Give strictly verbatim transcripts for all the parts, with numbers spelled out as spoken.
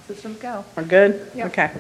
Systems go. We're good? Yep. Okay.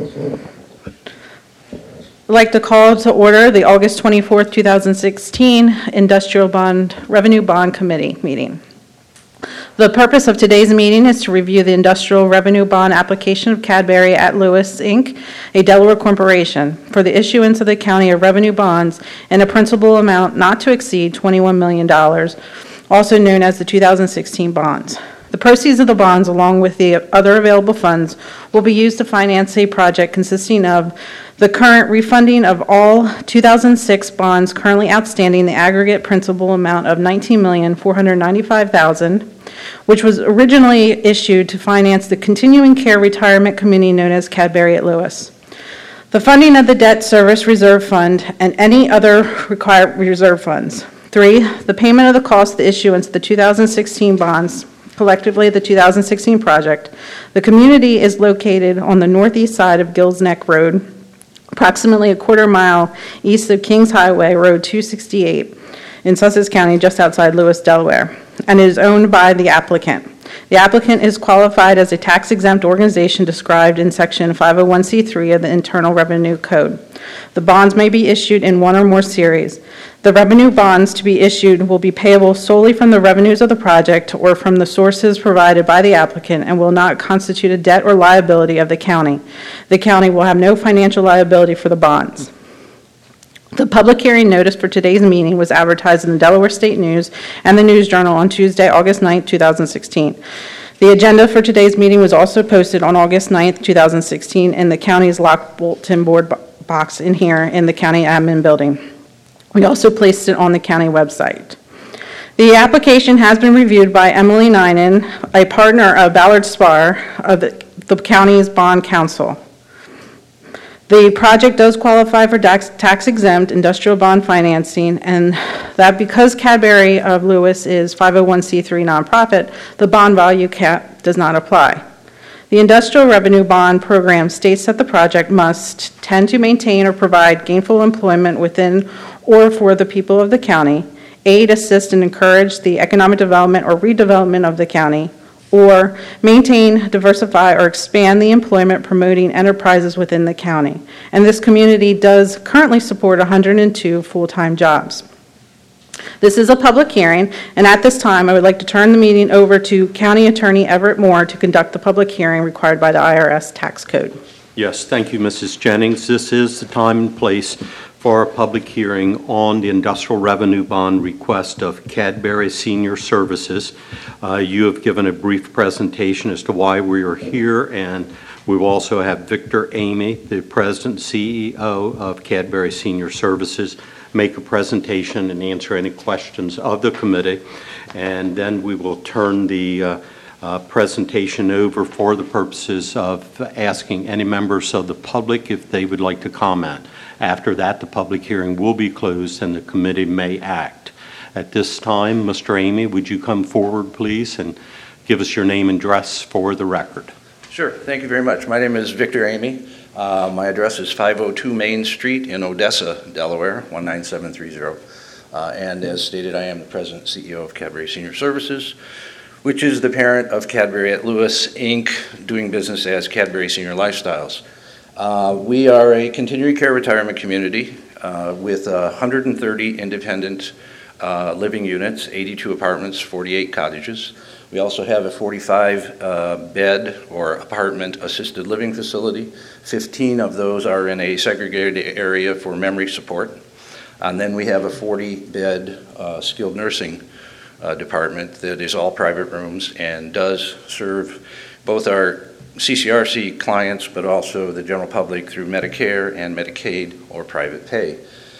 I'd like to call to order the August twenty-fourth, two thousand sixteen Industrial Bond Revenue Bond Committee meeting. The purpose of today's meeting is to review the industrial revenue bond application of Cadbury at Lewis, Incorporated, a Delaware corporation, for the issuance of the county of revenue bonds in a principal amount not to exceed twenty-one million dollars, also known as the two thousand sixteen bonds. The proceeds of the bonds, along with the other available funds, will be used to finance a project consisting of the current refunding of all two thousand six bonds currently outstanding, the aggregate principal amount of nineteen million four hundred ninety-five thousand dollars, which was originally issued to finance the continuing care retirement committee known as Cadbury at Lewis. The funding of the debt service reserve fund and any other required reserve funds. Three, the payment of the cost of the issuance of the two thousand sixteen bonds, collectively the two thousand sixteen project. The community is located on the northeast side of Gills Neck Road, approximately a quarter mile east of Kings Highway, Road two sixty-eight, in Sussex County, just outside Lewis, Delaware, and is owned by the applicant. The applicant is qualified as a tax-exempt organization described in Section five oh one c three of the Internal Revenue Code. The bonds may be issued in one or more series. The revenue bonds to be issued will be payable solely from the revenues of the project or from the sources provided by the applicant and will not constitute a debt or liability of the county. The county will have no financial liability for the bonds. The public hearing notice for today's meeting was advertised in the Delaware State News and the News Journal on Tuesday, August ninth, two thousand sixteen. The agenda for today's meeting was also posted on August ninth, two thousand sixteen in the county's locked bulletin board box in here in the county admin building. We also placed it on the county website. The application has been reviewed by Emily Ninen, a partner of Ballard Spahr of the, the county's bond counsel. The project does qualify for tax, tax-exempt industrial bond financing, and that because Cadbury of Lewis is five oh one c three nonprofit, the bond value cap does not apply. The Industrial Revenue Bond Program states that the project must tend to maintain or provide gainful employment within or for the people of the county, aid, assist, and encourage the economic development or redevelopment of the county, or maintain, diversify, or expand the employment promoting enterprises within the county. And this community does currently support one hundred two full-time jobs. This is a public hearing, and at this time, I would like to turn the meeting over to County Attorney Everett Moore to conduct the public hearing required by the I R S tax code. Yes, thank you, Missus Jennings. This is the time and place for a public hearing on the industrial revenue bond request of Cadbury Senior Services. Uh, you have given a brief presentation as to why we are here, and we will also have Victor Amy, the President and C E O of Cadbury Senior Services, make a presentation and answer any questions of the committee, and then we will turn the uh, uh, presentation over for the purposes of asking any members of the public if they would like to comment. After that, the public hearing will be closed and the committee may act. At this time, Mister Amy, would you come forward, please, and give us your name and address for the record? Sure. Thank you very much. My name is Victor Amy. Uh, my address is five oh two Main Street in Odessa, Delaware, one nine seven three zero. Uh, and as stated, I am the President and C E O of Cadbury Senior Services, which is the parent of Cadbury at Lewis, Incorporated, doing business as Cadbury Senior Lifestyles. Uh, we are a continuing care retirement community uh, with uh, one hundred thirty independent uh, living units, eighty-two apartments, forty-eight cottages. We also have a forty-five uh, bed or apartment assisted living facility. fifteen of those are in a segregated area for memory support. And then we have a forty bed uh, skilled nursing uh, department that is all private rooms and does serve both our C C R C clients, but also the general public through Medicare and Medicaid or private pay.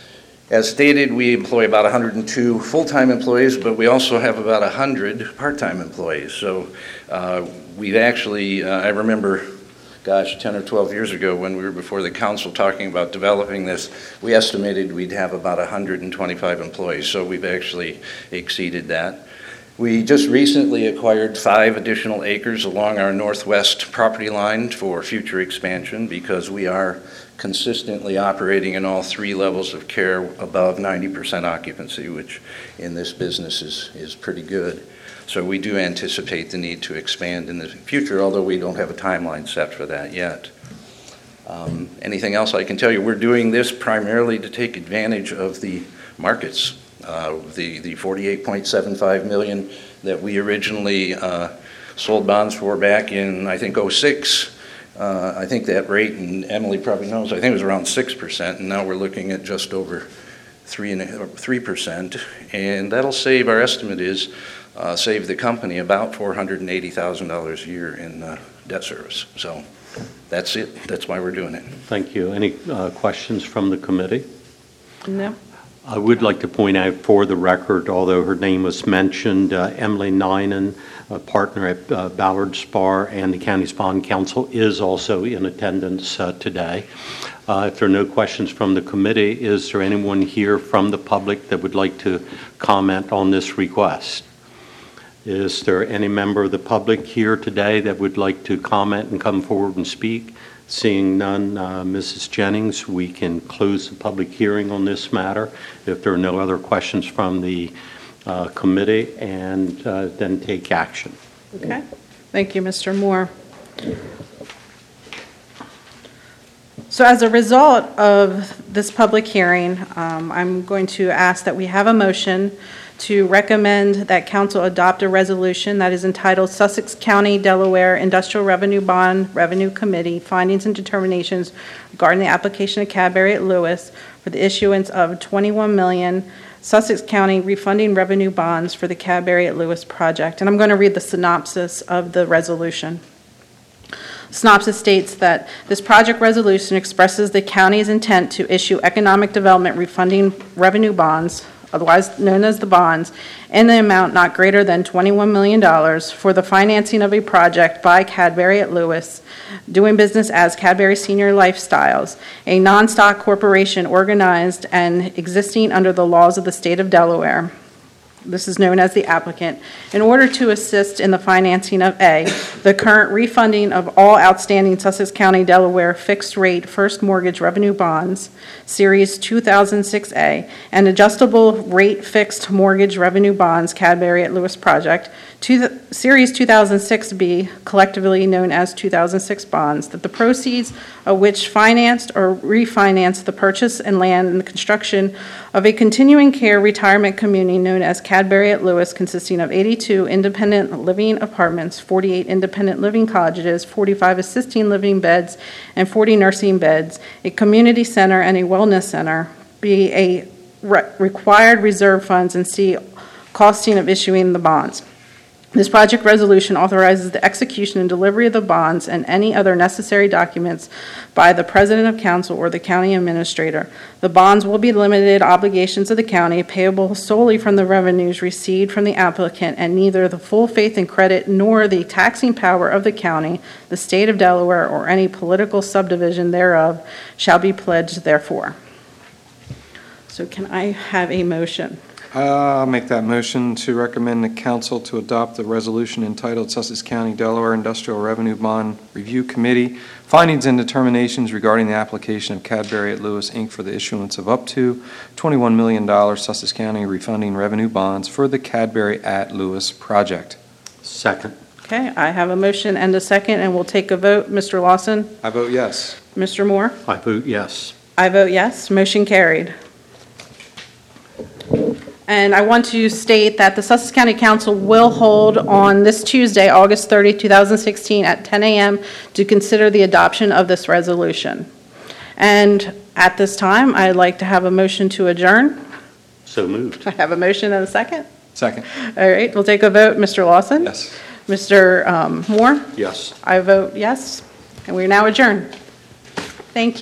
As stated, we employ about one hundred two full-time employees, but we also have about one hundred part-time employees. So uh, we've actually, uh, I remember, gosh, ten or twelve years ago when we were before the council talking about developing this, we estimated we'd have about one hundred twenty-five employees. So we've actually exceeded that. We just recently acquired five additional acres along our northwest property line for future expansion because we are consistently operating in all three levels of care above ninety percent occupancy, which in this business is, is pretty good. So we do anticipate the need to expand in the future, although we don't have a timeline set for that yet. Um, anything else I can tell you? We're doing this primarily to take advantage of the markets. Uh, the the forty-eight point seven five million that we originally uh, sold bonds for back in, I think, oh six. Uh, I think that rate, and Emily probably knows, I think it was around six percent, and now we're looking at just over three and a, three percent, and that'll save, our estimate is, uh, save the company about four hundred eighty thousand dollars a year in uh, debt service. So that's it. That's why we're doing it. Thank you. Any uh, questions from the committee? No? I would like to point out for the record, although her name was mentioned, uh, Emily Ninen, a partner at uh, Ballard Spahr and the County's Bond Council, is also in attendance uh, today. Uh, if there are no questions from the committee, is there anyone here from the public that would like to comment on this request? Is there any member of the public here today that would like to comment and come forward and speak? Seeing none, uh, Missus Jennings, we can close the public hearing on this matter if there are no other questions from the uh, committee, and uh, then take action. Okay. Thank you, Mister Moore. So as a result of this public hearing, um, I'm going to ask that we have a motion to recommend that council adopt a resolution that is entitled Sussex County, Delaware Industrial Revenue Bond Revenue Committee Findings and Determinations regarding the application of Cadbury at Lewis for the issuance of twenty-one million Sussex County refunding revenue bonds for the Cadbury at Lewis project. And I'm going to read the synopsis of the resolution. Synopsis states that this project resolution expresses the county's intent to issue economic development refunding revenue bonds, otherwise known as the bonds, in the amount not greater than twenty-one million dollars for the financing of a project by Cadbury at Lewis, doing business as Cadbury Senior Lifestyles, a non-stock corporation organized and existing under the laws of the state of Delaware. This is known as the applicant, in order to assist in the financing of A, the current refunding of all outstanding Sussex County, Delaware fixed-rate first mortgage revenue bonds, Series two thousand six A, and adjustable rate fixed mortgage revenue bonds, Cadbury at Lewis project, to the Series two thousand six B, collectively known as two thousand six bonds, that the proceeds of which financed or refinanced the purchase and land and the construction of a continuing care retirement community known as Cadbury at Lewis, consisting of eighty-two independent living apartments, forty-eight independent living cottages, forty-five assisting living beds, and forty nursing beds, a community center and a wellness center, be a re- required reserve funds, and C, costing of issuing the bonds. This project resolution authorizes the execution and delivery of the bonds and any other necessary documents by the President of Council or the County Administrator. The bonds will be limited obligations of the county, payable solely from the revenues received from the applicant, and neither the full faith and credit nor the taxing power of the county, the state of Delaware, or any political subdivision thereof shall be pledged therefor. So can I have a motion? Uh, I'll make that motion to recommend the council to adopt the resolution entitled Sussex County, Delaware Industrial Revenue Bond Review Committee Findings and Determinations regarding the application of Cadbury at Lewis, Incorporated for the issuance of up to twenty-one million dollars Sussex County refunding revenue bonds for the Cadbury at Lewis project. Second. Okay, I have a motion and a second, and we'll take a vote. Mister Lawson? I vote yes. Mister Moore? I vote yes. I vote yes. Motion carried. And I want to state that the Sussex County Council will hold on this Tuesday, August thirtieth, two thousand sixteen, at ten a.m. to consider the adoption of this resolution. And at this time, I'd like to have a motion to adjourn. So moved. I have a motion and a second. Second. All right, we'll take a vote. Mister Lawson? Yes. Mister Um, Moore? Yes. I vote yes, and we're now adjourned. Thank you.